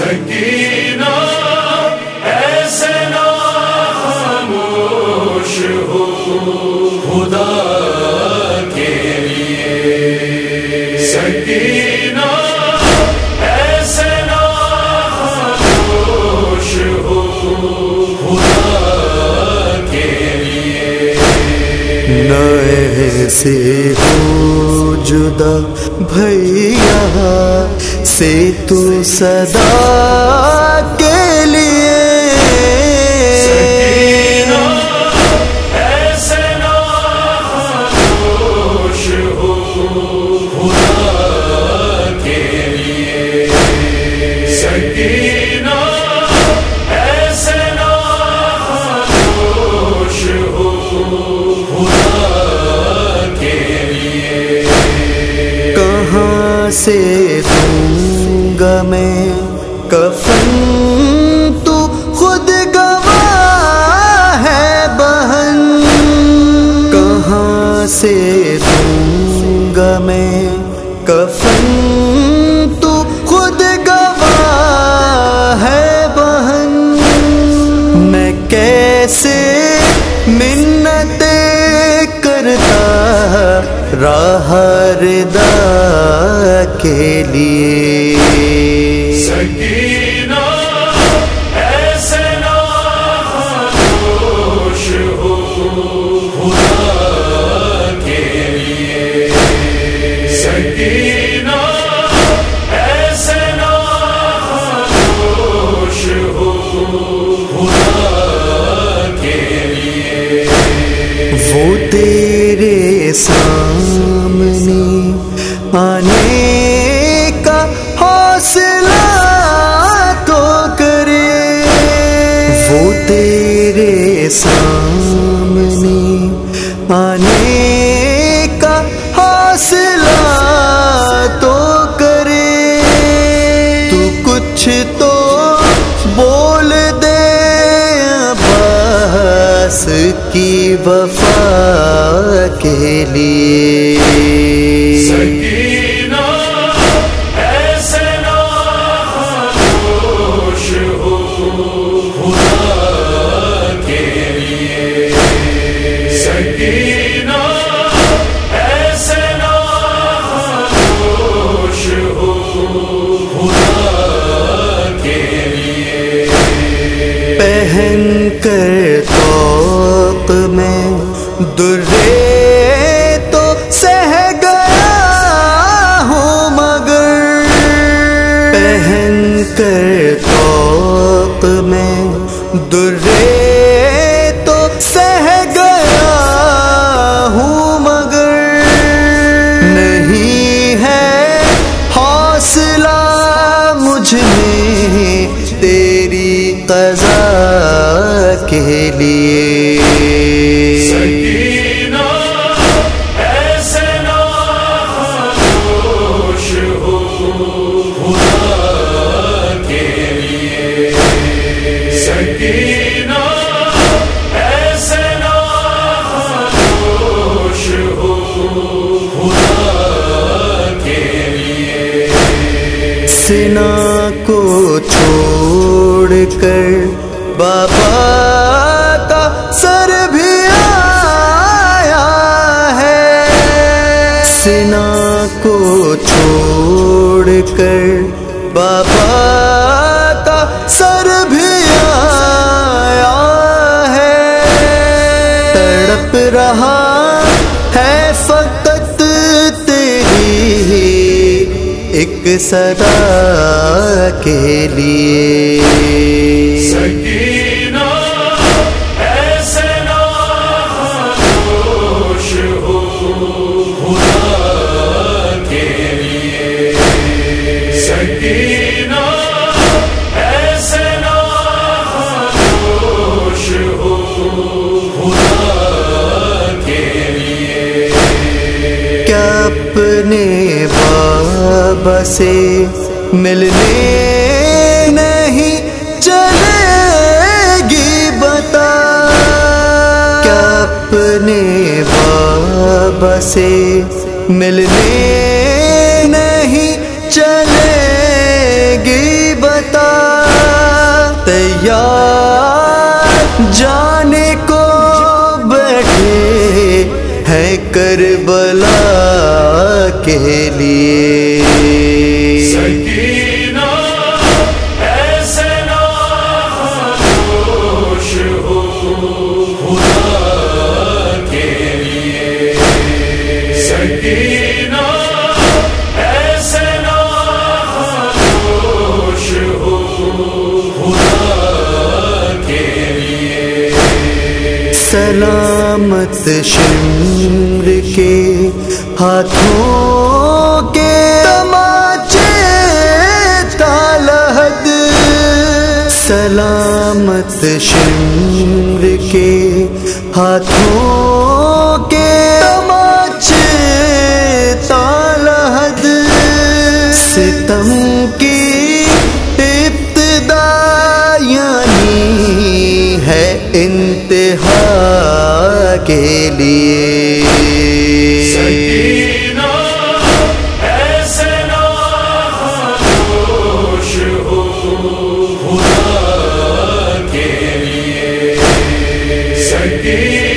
سکینہ ایسے نہ خاموش ہو خدا کے لیے، سکینہ ایسے نہ خاموش ہو خدا کے لیے، نہ ایسے ہو جدا بھیا سے تو صدا کے لیے، سکینہ ایسے نہ خاموش ہو خدا کے لیے، سکینہ ایسے نہ خاموش ہو خدا کے لیے، کہاں سے دوں گا میں کفن تو خود گواہ ہے بہن، کہاں سے دوں گا میں کفن تو خود گواہ ہے بہن، میں کیسے منتیں کرتا راہ ردا کے لیے، سکینہ ایسے نہ خاموش ہو خدا کے لیے، سکینہ ایسے نہ خاموش ہو خدا کے لیے، وہ تیرے سامنے آنے کا حوصلہ تو کرے، وہ تیرے سامنے آنے کا حوصلہ تو کرے، تو کچھ تو بول دے عباس کی وفا کے لیے، سکینہ ایسے نہ خاموش ہو خدا کے لیے، سکینہ ایسے نہ خاموش ہو خدا کے لیے، پہن کر طوق میں درے تو سہ گیا ہوں مگر، پہن کر طوق میں درے تو سہ گیا ہوں مگر، نہیں ہے حوصلہ مجھ میں تیری قضا کے لیے، سکینہ ایسے نہ خاموش ہو خدا کے لیے، سکینہ ایسے نہ خاموش ہو خدا کے لیے، سنا کو چھوڑ کر بابا کا سر بھی آیا ہے، سنا کو چھوڑ کر بابا کا سر بھی آیا ہے، تڑپ رہا ہے فقط تیری ایک صدا کے لیے، سکینہ ایسے نہ خاموش ہو خدا کے لیے، سکینہ ایسے نہ خاموش ہو خدا کے لیے، کیا اپنے بابا سے ملنے نہیں چلے گی بتا، کیا اپنے بابا سے ملنے نہیں چلے گی بتا، اللہ کے لیے سکینہ ایسے نہ خاموش ہو خدا کے لیے سکینہ ایسے نہ خاموش ہو خدا کے لیے سلامت شمر کے ہاتھوں کے تماچے تالحد سلامت شمر کے ہاتھوں کے تماچے تالحد ستم کی ابتدا یعنی ہے انتہا کے لیے سکینہ ایسے نہ خاموش ہو خدا کے لیے سکینہ